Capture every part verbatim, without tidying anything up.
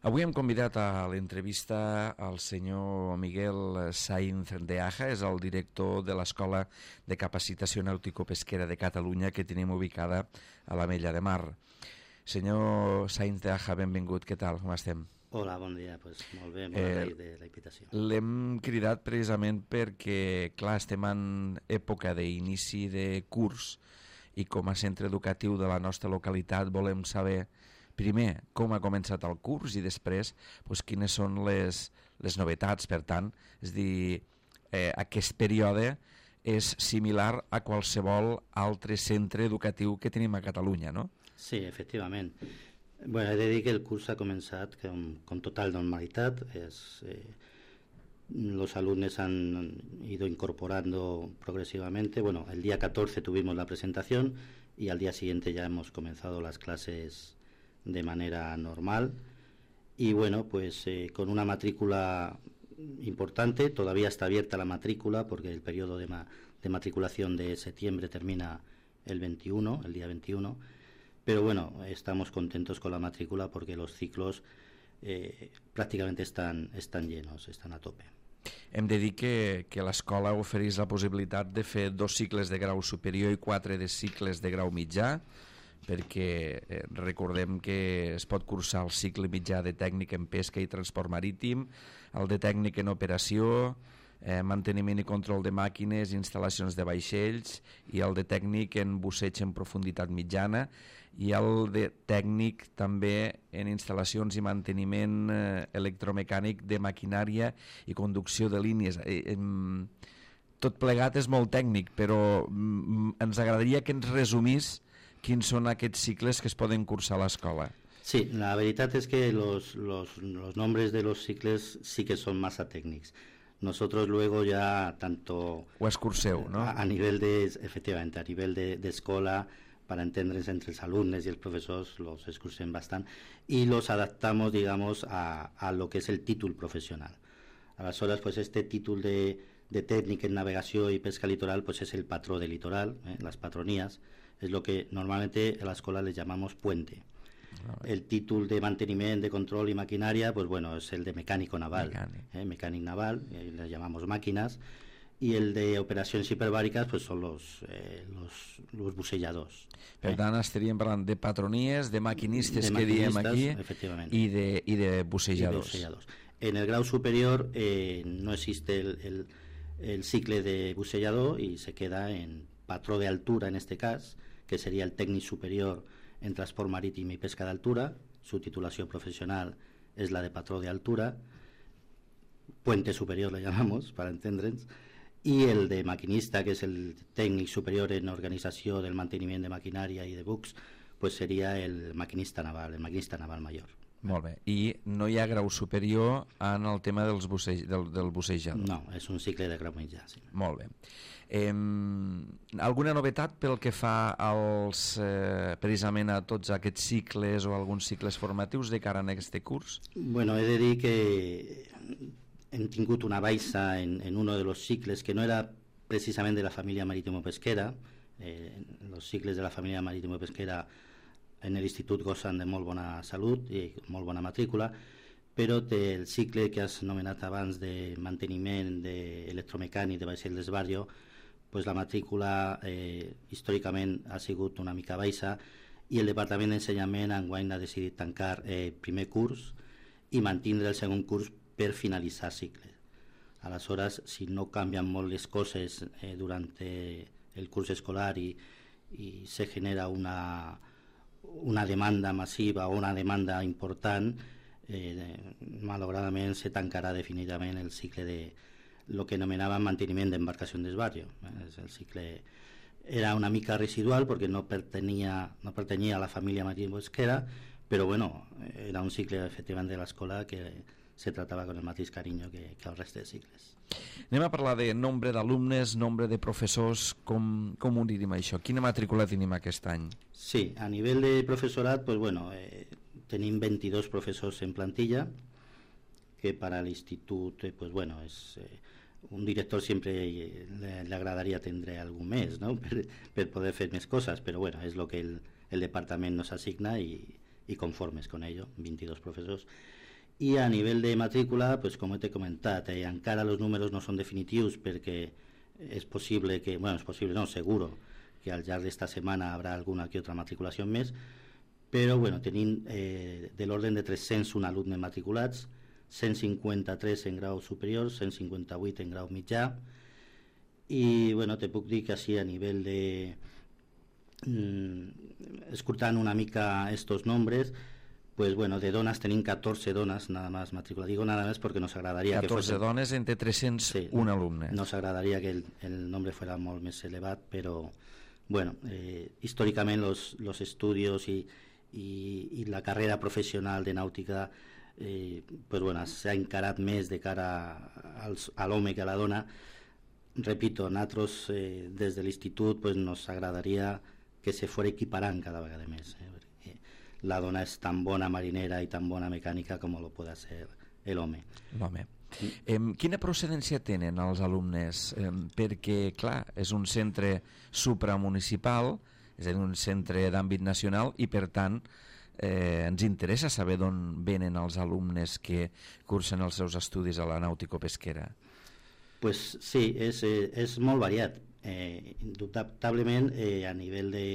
Avui hem convidat a l'entrevista al senyor Miguel Sainz de Aja, és el director de l'Escola de Capacitació Nàutico-Pesquera de Catalunya que tenim ubicada a l'Ametlla de Mar. Senyor Sainz de Aja, benvingut, què tal, com estem? Hola, bon dia, pues molt bé, molt agraït eh, de la invitació. L'hem cridat precisament perquè, clar, estem en època d'inici de curs i com a centre educatiu de la nostra localitat volem saber primer com ha començat el curs i després doncs, quines són les, les novetats. Per tant, és dir, eh, aquest període és similar a qualsevol altre centre educatiu que tenim a Catalunya, no? Sí, efectivament. Bueno, he de dir que el curs ha començat con, con total normalitat. Es, eh, los alumnos han ido incorporando progresivamente. Bueno, el día catorce tuvimos la presentación y al día siguiente ya hemos comenzado las clases de manera normal y bueno, pues eh, con una matrícula importante. Todavía está abierta la matrícula porque el periodo de, ma de matriculación de septiembre termina el veintiuno, el día veintiuno, pero bueno, estamos contentos con la matrícula porque los ciclos eh, prácticamente están, están llenos, están a tope. Hem de dir que, que l'escola ofereix la possibilitat de fer dos cicles de grau superior i quatre de cicles de grau mitjà, perquè eh, recordem que es pot cursar el cicle mitjà de tècnic en pesca i transport marítim, el de tècnic en operació, eh, manteniment i control de màquines, instal·lacions de vaixells, i el de tècnic en busseig en profunditat mitjana, i el de tècnic també en instal·lacions i manteniment eh, electromecànic de maquinària i conducció de línies. Eh, eh, tot plegat és molt tècnic, però mm, ens agradaria que ens resumís quins són aquests cicles que es poden cursar a l'escola. Sí, la veritat és que los, los, los nombres de los cicles sí que son más técnicos. Nosotros luego ya tanto... O escurseu, ¿no? A, a nivel de, efectivamente, a nivel de, de escola, para entenderse entre los alumnos y los profesores, los excursen bastante y los adaptamos, digamos, a, a lo que es el título profesional. Aleshores, pues este título de, de técnica en navegación y pesca litoral, pues es el patró de litoral, ¿eh? Las patronías, es lo que normalmente a la escuela les llamamos puente. El título de mantenimiento, de control y maquinaria, pues bueno, es el de mecánico naval, mecánico, ¿eh? Mecánico naval, eh, le llamamos máquinas, y el de operacions hiperbàriques pues són los, eh, los, los buselladors. Per eh? tant, estaríem parlant de patronies, de maquinistes, de maquinistes que diem aquí, i de, i de buselladors. Y de buselladors. En el grau superior eh, no existe el, el, el cicle de busellador y se queda en patró de altura en este cas, que sería el tècnic superior en transport marítim i pesca d'altura. Su titulació profesional es la de patró de altura, puente superior le llamamos para entendre'ns, y el de maquinista, que es el tècnic superior en organizació del manteniment de maquinària i de bucs, pues sería el maquinista naval, el maquinista naval mayor. Molt bé, i no hi ha grau superior en el tema dels bussej, del, del bussejador? No, és un cicle de grau mitjà, sí. Molt bé. Eh, alguna novetat pel que fa als, eh, precisament a tots aquests cicles o alguns cicles formatius de cara a aquest curs? Bueno, he de dir que hem tingut una baixa en, en uno de los cicles que no era precisament de la família marítimo-pesquera. Eh, los cicles de la família marítimo-pesquera en l'institut gozan de molt bona salut i molt bona matrícula, però el cicle que has nomenat abans de manteniment d'electromecànic de vaixell d'esbarjo, pues la matrícula eh, històricament ha sigut una mica baixa i el Departament d'Ensenyament enguany ha decidit tancar eh, primer curs i mantindre el segon curs per finalitzar cicle. Aleshores, si no canvien molt les coses eh, durant eh, el curs escolar i, i se genera una una demanda massiva o una demanda important, eh, malauradament se tancarà definitivament el cicle de lo que anomenàvem manteniment d'embarcació d'esbarjo. Eh? El cicle era una mica residual perquè no pertanyia, no pertanyia a la família marítimo-pesquera, però bueno, era un cicle efectivament de l'escola que se tratava con el mateix carinyo que, que el reste de cicles. Anem a parlar de nombre d'alumnes, nombre de professors, com, com ho dirim això? Quina matrícula tenim aquest any? Sí, a nivell de professorat, pues bueno, eh, tenim veintidós professors en plantilla, que para l'institut, eh, pues bueno, es, eh, un director siempre le, le agradaría tindre algún mes, ¿no? per, per poder fer més cosas, pero bueno, es lo que el, el departament nos asigna y, y conformes con ello, veintidós professors. I a nivell de matrícula, pues, com t'he comentat, eh, encara els números no són definitius perquè és possible que, bueno, és possible, no, seguro que al llarg d'esta setmana habrà alguna que otra matriculació més, però bueno, tenim eh, de l'ordre de tres-cents un alumnes matriculats, cent cinquanta-tres en grau superior, cent cinquanta-vuit en grau mitjà, i bueno, te puc dir que així a nivell de mm, escoltant una mica estos nombres, pues bueno, de dones tenim catorze dones nada más matriculadas. Digo nada más porque nos agradaría que catorze fuese... dones entre tres-cents un sí, alumne. Nos agradaría que el, el nombre fuera molt més elevat, però bueno, eh, històricament los, los estudios y, y, y la carrera professional de nàutica eh, pues bueno, s'ha encarat més de cara als, a l'home que a la dona. Repito, nosaltres eh, des de l'institut pues, nos agradaria que se fuera equiparant cada vegada més, eh, perquè la dona és tan bona marinera i tan bona mecànica com lo pot ser l'home. L'home. Eh, quina procedència tenen els alumnes? Eh, perquè, clar, és un centre supramunicipal, és a dir, un centre d'àmbit nacional, i per tant eh, ens interessa saber d'on venen els alumnes que cursen els seus estudis a la nàutico-pesquera. Pues sí, és, eh, és molt variat. Eh, indubtablement eh, a nivell de...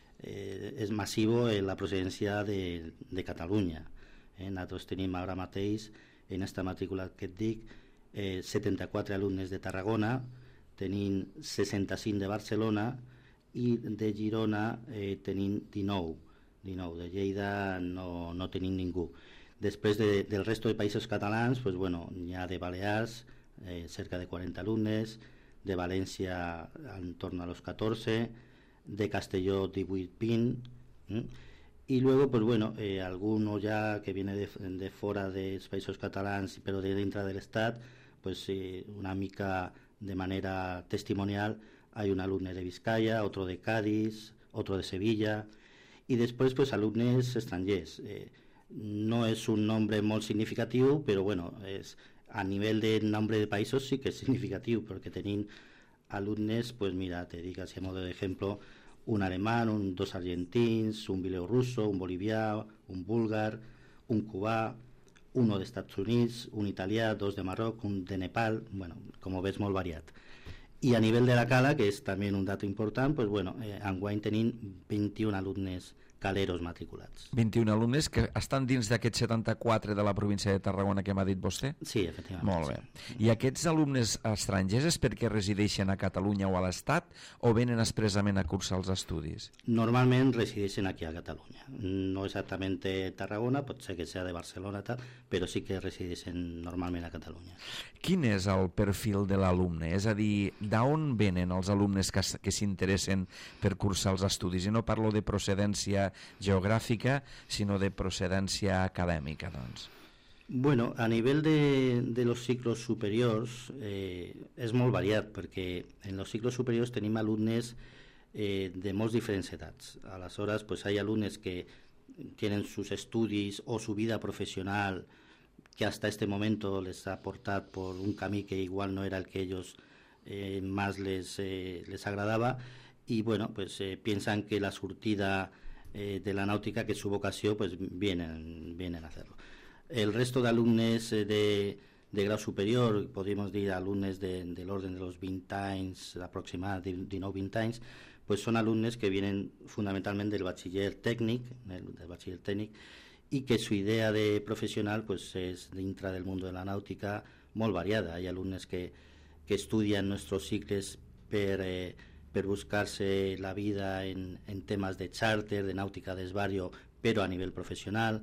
Eh, és massiu eh, la procedència de, de Catalunya. Eh, nosaltres tenim ara mateix en esta matrícula que et dic eh, setanta-quatre alumnes de Tarragona, tenim seixanta-cinc de Barcelona i de Girona eh, tenim dinou. dinou. De Lleida no, no tenim ningú. Després de, del resto de països catalans, pues, bueno, hi ha de Balears eh, cerca de quaranta alumnes, de València en torno a los catorze, de Castelló divuit vint, ¿eh? Y luego, pues bueno, eh, alguno ya que viene de, de fuera de los países catalans, pero de dentro del Estado, pues eh, una mica de manera testimonial, hay un alumne de Vizcaya, otro de Cádiz, otro de Sevilla, y después pues alumnes estrangers. Eh, no es un nombre molt significatiu, però bueno, és, a nivell de nombre de països sí que és significatiu, perquè tenim alumnes, pues mira, te dic así a modo de ejemplo, un alemán, un, dos argentins, un bielorruso, un bolivià, un búlgar, un cubà, uno de Estats Units, un italià, dos de Marroc, un de Nepal, bueno, com ves, molt variat. I a nivell de la cala, que és també un dato important, pues bueno, eh, enguany tenim vint-i-un alumnes caleros matriculats. vint-i-un alumnes que estan dins d'aquests setanta-quatre de la província de Tarragona que m'ha dit vostè? Sí, efectivament. Molt bé. Sí. I aquests alumnes estrangers és perquè resideixen a Catalunya o a l'Estat o venen expressament a cursar els estudis? Normalment resideixen aquí a Catalunya. No exactament a Tarragona, pot ser que sigui de Barcelona, tal, però sí que resideixen normalment a Catalunya. Quin és el perfil de l'alumne? És a dir, d'on venen els alumnes que, que s'interessen per cursar els estudis? I no parlo de procedència geogràfica, sinó de procedència acadèmica, doncs. Bueno, a nivell de, de los ciclos superiors eh, és molt variat, perquè en los ciclos superiors tenim alumnes eh, de molts diferents edats. Aleshores, pues hay alumnes que tienen sus estudios o su vida profesional que hasta este momento les ha portat por un camí que igual no era el que ellos eh, más les, eh, les agradaba, y bueno, pues eh, piensan que la sortida eh, de la náutica, que es su vocación, pues vienen, vienen a hacerlo. El resto de alumnes eh, de, de grau superior, podríamos decir alumnes de, del orden de los veinte anys, aproximadament dinou vint anys, pues son alumnes que vienen fundamentalmente del bachiller técnic, del, del bachiller técnic, y que su idea de profesional pues es dentro del mundo de la náutica molt variada. Hay alumnes que, que estudian nuestros cicles per, eh, per buscarse la vida en, en temas de charter, de náutica d'esbarjo, però a nivell professional.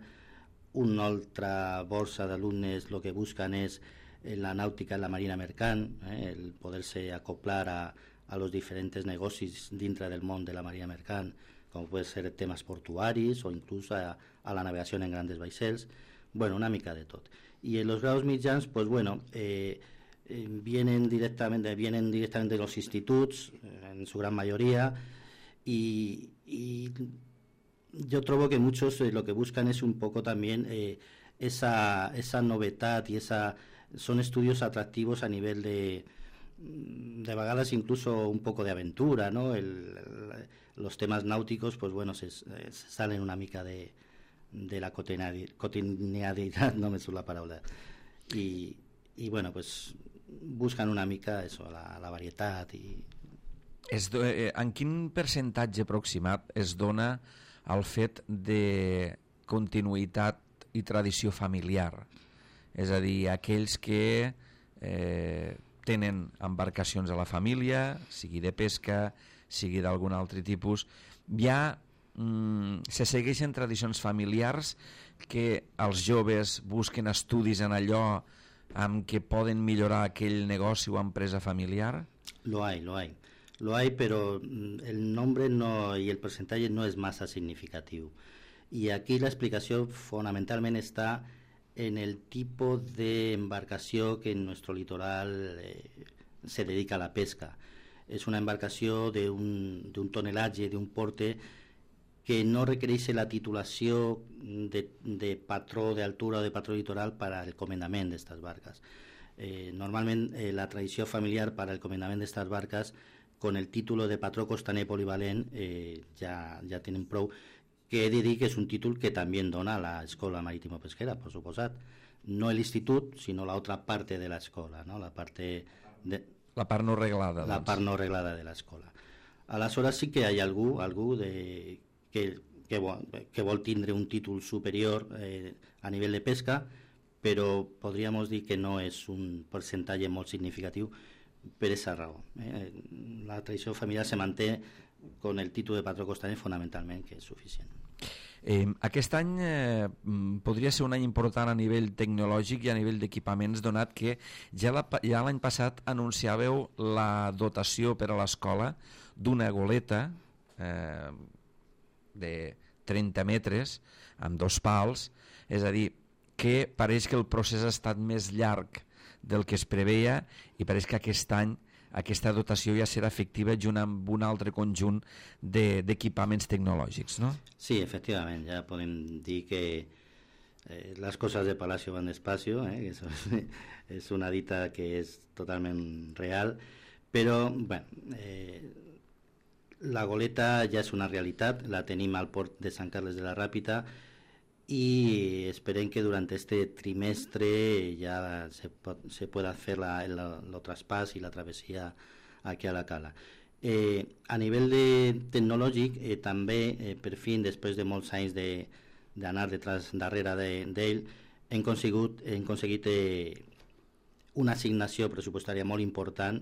Una altra borsa d'alumnes el que buscan és la náutica en la marina mercant, eh, el poder-se acoplar a, a los diferentes negocis dintre del món de la marina mercant, com puede ser temas portuaris o inclús a, a la navegació en grandes vaixells, bueno, una mica de tot. Y en los grados mitjans, pues bueno, eh, eh, vienen directamente vienen directamente de los instituts, eh, en su gran mayoría, y, y yo trobo que muchos eh, lo que buscan es un poco también eh, esa, esa novedad y esa son estudios atractivos a nivel de de vagadas incluso un poco de aventura, ¿no? El, el, los temas náuticos, pues bueno, se, se salen una mica de, de la quotidianitat, no me surt la paraula, i, i bueno, pues, busquen una mica eso, la, la varietat. I... Es do, eh, en quin percentatge aproximat es dona el fet de continuïtat i tradició familiar? És a dir, aquells que eh, tenen embarcacions a la família, sigui de pesca, sigui d'algun altre tipus, ja mm, se segueixen tradicions familiars que els joves busquen estudis en allò amb què poden millorar aquell negoci o empresa familiar? Lo hay, lo hay. Lo hay, pero el nombre no y el porcentaje no es masa significativo. Y aquí la explicación fundamentalmente está en el tipo de embarcación que en nuestro litoral eh, se dedica a la pesca. Es una embarcación de un, de un tonelaje, de un porte, que no requereix la titulació de, de patró d'altura o de patró litoral per al comandament d'aquestes barques. Eh, normalment eh, la tradició familiar per al comandament d'aquestes barques, con el títol de patró costaner polivalent, eh, ja, ja tenen prou, que he de dir que és un títol que també dona l'Escola Marítima Pesquera, per suposat. No l'institut, sinó l'altra part de l'escola, no? la part de... La part no reglada. La doncs. part no reglada de l'escola. Aleshores sí que hi ha algú, algú de... Que, que, vol, que vol tindre un títol superior eh, a nivell de pesca, però podríem dir que no és un percentatge molt significatiu per aquesta raó. Eh? La tradició familiar se manté con el títol de patró costaner fonamentalment, que és suficient. Eh, aquest any eh, podria ser un any important a nivell tecnològic i a nivell d'equipaments, donat que ja la, ja l'any passat anunciàveu la dotació per a l'escola d'una goleta eh, de trenta metres amb dos pals, és a dir, que pareix que el procés ha estat més llarg del que es preveia i pareix que aquest any aquesta dotació ja serà efectiva junt amb un altre conjunt d'equipaments de, tecnològics, no? Sí, efectivament, ja podem dir que eh, les coses de Palacio van despacio, eh, que eso és una dita que és totalment real, però, bueno, eh, la goleta ja és una realitat, la tenim al port de Sant Carles de la Ràpita y esperem que durant este trimestre ja se, pot, se pueda hacer la, el, el traspàs i la travessia aquí a la cala. Eh, a nivell de tecnològic, eh, també, eh, per fi, després de molts anys d'anar de, detrás, darrere d'ell, de, hem aconseguit, hem aconseguit eh, una assignació pressupostària molt important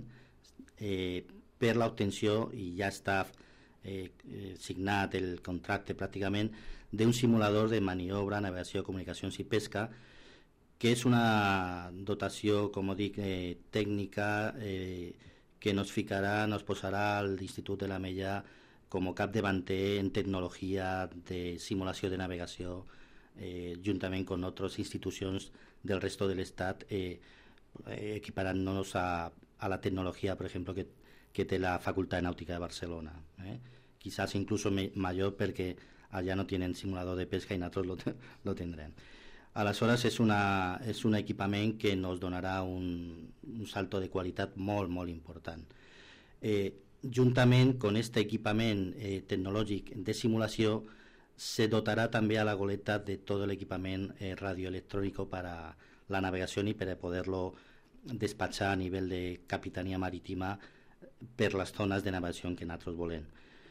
eh, per l'obtenció, i ja està eh, signat el contracte pràcticament, d'un simulador de maniobra, navegació, comunicacions i pesca, que és una dotació, com dic, eh, tècnica eh, que nos ficarà, nos posarà a l'Institut de la Mella com a capdavanter en tecnologia de simulació de navegació, eh, juntament amb altres institucions del resto de l'Estat, eh, equiparant-nos a, a la tecnologia, per exemple, que que té la Facultad de Náutica de Barcelona. Eh? Quizás incluso me, mayor perquè allà no tienen simulador de pesca i nosaltres lo, lo tindrem. Aleshores és, una, és un equipament que nos donarà un, un salto de qualitat molt, molt important. Eh, juntament amb aquest equipament eh, tecnològic de simulació se dotarà també a la goleta de tot l'equipament eh, radioelectrònic per a la navegació i per a poder-lo despatxar a nivell de capitania marítima per les zones de navegació que nosaltres volem.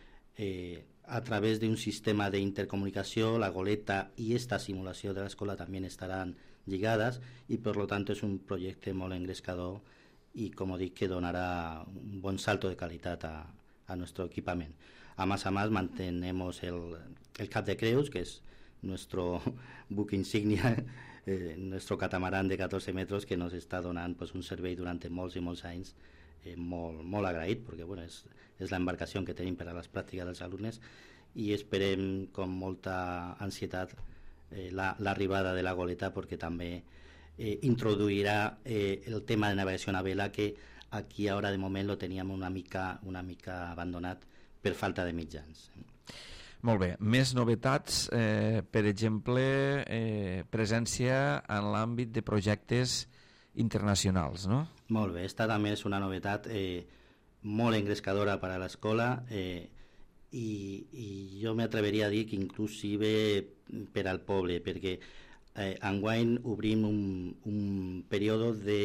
Eh, a través d'un sistema d'intercomunicació, la goleta i esta simulació de l'escola també estaran lligades i per tant és un projecte molt engrescador i, com dic, que donarà un bon salto de qualitat a, a nuestro equipament. A más a más mantenemos el, el Cap de Creus, que es nuestro buque insignia, eh, nuestro catamarán de catorze metros que nos està donant pues, un servei durant molts i molts anys Eh, molt, molt agraït, perquè bueno, és, és l'embarcació que tenim per a les pràctiques dels alumnes i esperem con molta ansietat eh, l'arribada la, de la goleta, perquè també eh, introduirà eh, el tema de navegació a vela, que aquí ara de moment lo teníem una mica, una mica abandonat per falta de mitjans. Molt bé, més novetats, eh, per exemple, eh, presència en l'àmbit de projectes internacionals, no? Molt bé, esta també és una novetat eh, molt engrescadora per a l'escola eh, i, i jo m'atreveria a dir que inclusive per al poble, perquè eh, enguany obrim un, un període de,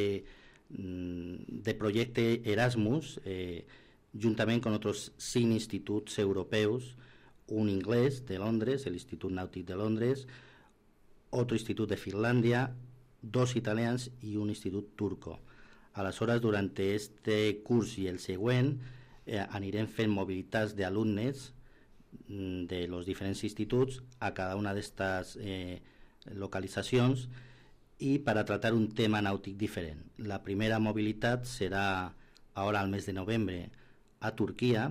de projecte Erasmus eh, juntament con otros cinc instituts europeus, un inglés de Londres, el Institut Nàutic de Londres, otro institut de Finlàndia, dos italians i un institut turco. Aleshores, durant este curs i el següent eh, anirem fent mobilitats d'alumnes de los diferents instituts a cada una d'estes eh, localitzacions i per a tratar un tema nàutic diferent. La primera mobilitat serà ara al mes de novembre a Turquia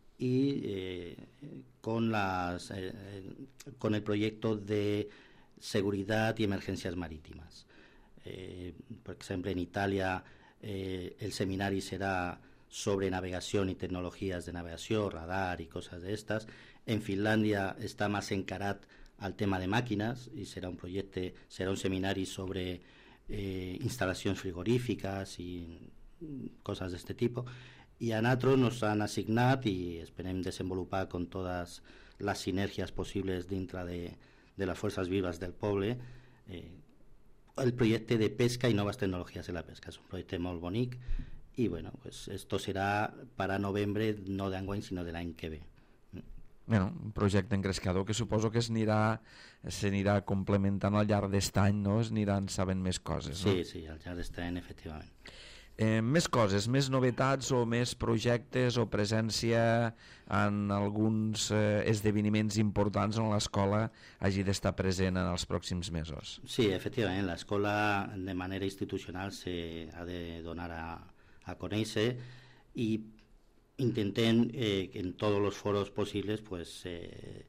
y eh, con, las, eh, con el proyecto de seguridad y emergencias marítimas. Eh, por ejemplo, en Italia eh, el seminario será sobre navegación y tecnologías de navegación, radar y cosas de estas. En Finlandia está más encarat al tema de máquinas y será un proyecto, será un seminario sobre eh, instalaciones frigoríficas y cosas de este tipo. Y a nosaltres nos han assignat i esperem desenvolupar con todas las sinergias posibles dintre de, de las fuerzas vivas del poble eh, el projecte de pesca i noves tecnologies en la pesca. És un projecte molt bonic i bueno, pues esto serà para novembre, no d'enguany sinó de l'any que ve. Bueno, un projecte engrescador que suposo que s'anirà s'anirà complementant al llarg d'est any, no? Es aniran sabent més coses, no? Sí, sí, al llarg d'est any, efectivament. Eh, més coses, més novetats o més projectes o presència en alguns eh, esdeveniments importants on l'escola hagi d'estar present en els pròxims mesos. Sí, efectivament, l'escola de manera institucional se ha de donar a, a conèixer i intentem eh, en tots els foros possibles pues, eh,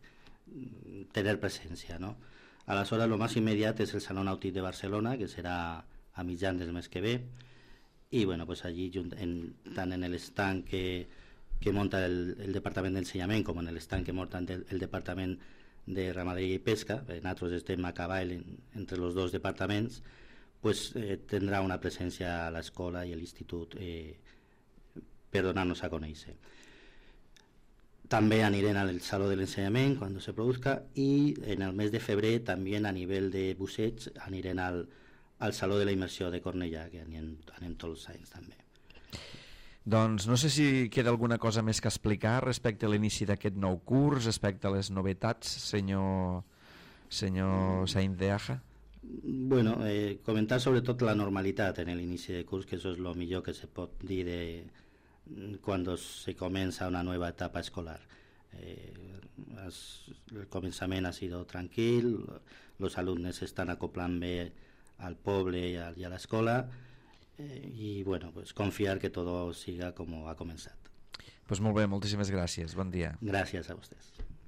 tener presencia, ¿no? Aleshores, lo más inmediat és el Saló Nàutic de Barcelona, que serà a mitjan del mes que ve, y bueno, pues allí en, tant en el stand que, que monta el, el Departament d'Ensenyament com en el stand que monta el, el Departament de Ramaderia i Pesca, nosaltres estem a cavall en, entre els dos departaments, pues eh, tindrà una presència a l'escola i a l'institut eh, per donar-nos a conèixer. També anirem al Saló de l'Ensenyament quan se produzca i en el mes de febrer també a nivell de busseig anirem al al Saló de la Immersió de Cornellà, que anem, anem tots els anys també. Doncs no sé si queda alguna cosa més que explicar respecte a l'inici d'aquest nou curs, respecte a les novetats, senyor, senyor Sainz de Aja. Bueno, eh, comentar sobretot la normalitat en l'inici de curs, que això és el millor que se pot dir de quan se comença una nova etapa escolar. Eh, es, el començament ha sido tranquil, los alumnes s'estan acoplant bé al poble y a, y a la escuela eh, y bueno, pues confiar que todo siga como ha comenzado. Pues molt bé, moltíssimes gràcies, bon dia. Gràcies a vostès.